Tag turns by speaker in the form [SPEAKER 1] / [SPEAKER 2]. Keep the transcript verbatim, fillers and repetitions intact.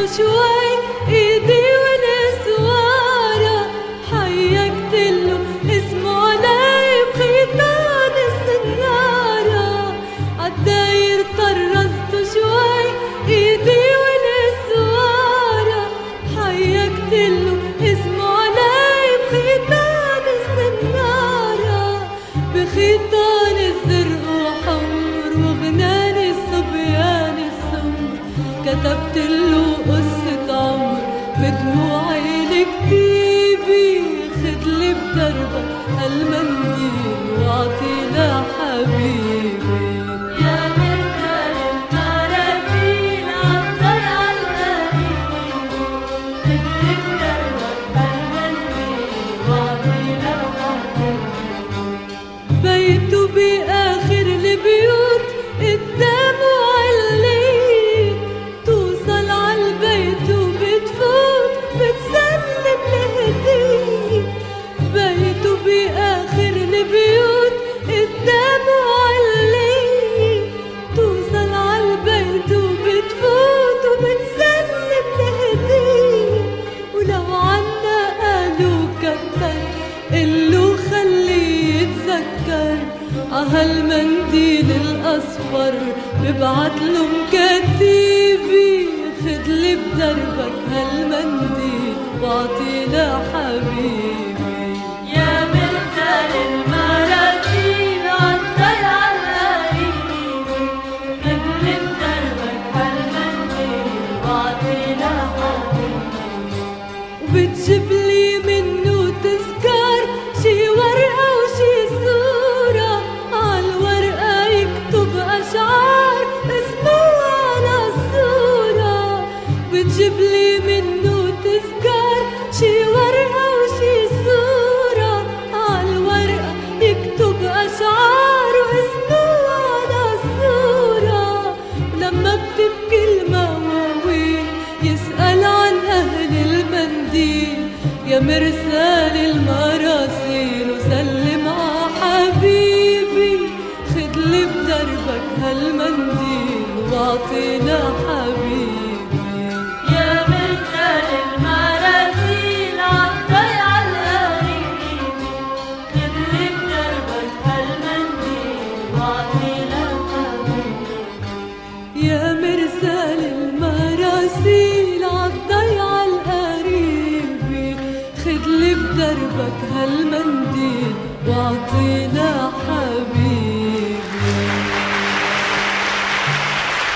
[SPEAKER 1] شوي ايدي والسوارة، حيكتله اسمه علي بخيطان السنارة. عالداير طرزته شوي ايدي والسوارة، حيكتله اسمه علي بخيطان السنارة. بخيطان الزرق وحمر وغناني الصبيان السمر، كتبتله قصة عمر بدموعي لكتيبي. خدلي بدربك هالمنديل واعطي لحبيبي.
[SPEAKER 2] يا مرسال المراسيل عالضيعة القريب، خدلي بدربك هالمنديل واعطي لحبيبي.
[SPEAKER 1] بيته بآخر البيوت قدامه عليت، توصل عالبيت وبتفوت بتسلم الهدية. بيته بآخر البيوت قدامه عليت، توصل عالبيت وبتفوت وبتسلم الهدية. ولو عنا قالوا كتر قلو خليه يتذكر، عهالمنديل الأصفر ببعتله مكتيبي. خدلي بدربك هالمنديل واعطي لحبيبي.
[SPEAKER 2] يا مرسال المراسيل عالضيعة القريب، خدلي بدربك هالمنديل واعطي لحبيبي.
[SPEAKER 1] وبتجيبلي منه تذكار شي ورقة وشي صورة، عالورقة يكتب أشعار اسمه على الصورة. بتجيبلي منه تذكار شي ورقة وشي صورة، عالورقة يكتب أشعار واسمه على الصورة. ولما بتبكي المواويل يسأل عن أهل المنديل. يا مرسال المراسيل وسلم ع حبيبي. خدلي بدربك هالمنديل واعطي لحبيبي.
[SPEAKER 2] يا مرسال المراسيل عالضيعة القريب، خدلي بدربك هالمنديل واعطي لحبيبي.
[SPEAKER 1] يا مرسال المراسيل عالضيعة القريبة، خدلي بدربك هالمنديل واعطي لحبيبي.